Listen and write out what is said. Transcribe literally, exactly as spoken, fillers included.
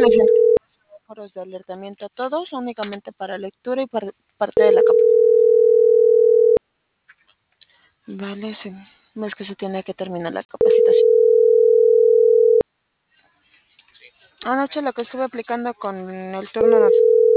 les envío semáforos de alertamiento a todos, únicamente para lectura y par- parte de la capa. Vale, sí. Es que se tiene que terminar la capacitación. Anoche lo que estuve aplicando con el turno nocturno.